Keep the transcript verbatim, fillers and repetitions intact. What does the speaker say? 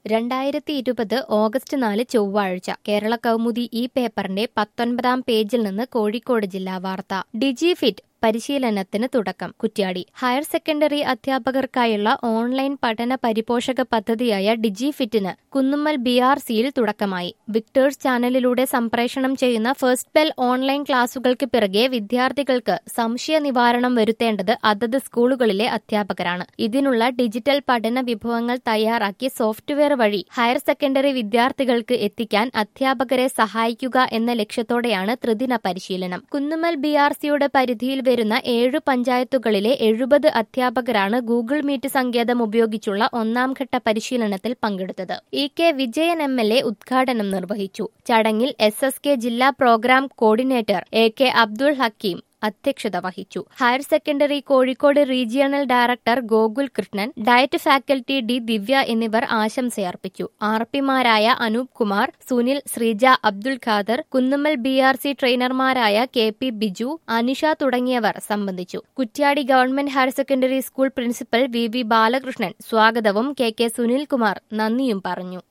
രണ്ടായിരത്തി ഇരുപത് ഓഗസ്റ്റ് നാല് ചൊവ്വാഴ്ച കേരള കൗമുദി ഈ പേപ്പറിന്റെ പത്തൊൻപതാം പേജിൽ നിന്ന് കോഴിക്കോട് ജില്ലാ വാർത്ത. ഡിജിഫിറ്റ് പരിശീലനത്തിന് തുടക്കം. കുറ്റ്യാടി. ഹയർ സെക്കൻഡറി അധ്യാപകർക്കായുള്ള ഓൺലൈൻ പഠന പരിപോഷക പദ്ധതിയായ ഡിജിഫിറ്റിന് കുന്നുമ്മൽ ബി ആർ സിയിൽ തുടക്കമായി. വിക്ടേഴ്സ് ചാനലിലൂടെ സംപ്രേഷണം ചെയ്യുന്ന ഫസ്റ്റ് ബെൽ ഓൺലൈൻ ക്ലാസുകൾക്ക് പിറകെ വിദ്യാർത്ഥികൾക്ക് സംശയ നിവാരണം വരുത്തേണ്ടത് അതത് സ്കൂളുകളിലെ അധ്യാപകരാണ്. ഇതിനുള്ള ഡിജിറ്റൽ പഠന വിഭവങ്ങൾ തയ്യാറാക്കി സോഫ്റ്റ്വെയർ വഴി ഹയർ സെക്കൻഡറി വിദ്യാർത്ഥികൾക്ക് എത്തിക്കാൻ അധ്യാപകരെ സഹായിക്കുക എന്ന ലക്ഷ്യത്തോടെയാണ് ത്രിദിന പരിശീലനം. കുന്നുമ്മൽ ബി ആർ സിയുടെ പരിധിയിൽ വരുന്ന ഏഴു പഞ്ചായത്തുകളിലെ എഴുപത് അധ്യാപകരാണ് ഗൂഗിൾ മീറ്റ് സങ്കേതം ഉപയോഗിച്ചുള്ള ഒന്നാം ഘട്ട പരിശീലനത്തിൽ പങ്കെടുത്തത്. E K Vijayan M L A ഉദ്ഘാടനം നിർവഹിച്ചു. ചടങ്ങിൽ എസ് എസ് കെ ജില്ലാ program coordinator A K Abdul Hakeem അധ്യക്ഷത വഹിച്ചു. Higher secondary Kozhikode regional director Gokul Krishnan, DIET faculty D Divya എന്നിവർ ആശംസയർപ്പിച്ചു. ആർ പിമാരായ Anoop Kumar, Sunil, Sreeja, Abdul Khader, Kunnummal B R C ട്രെയിനർമാരായ കെ പി ബിജു, അനിഷ തുടങ്ങിയവർ സംബന്ധിച്ചു. Kuttiadi government higher secondary school principal V V Balakrishnan സ്വാഗതവും കെ കെ സുനിൽകുമാർ നന്ദിയും പറഞ്ഞു.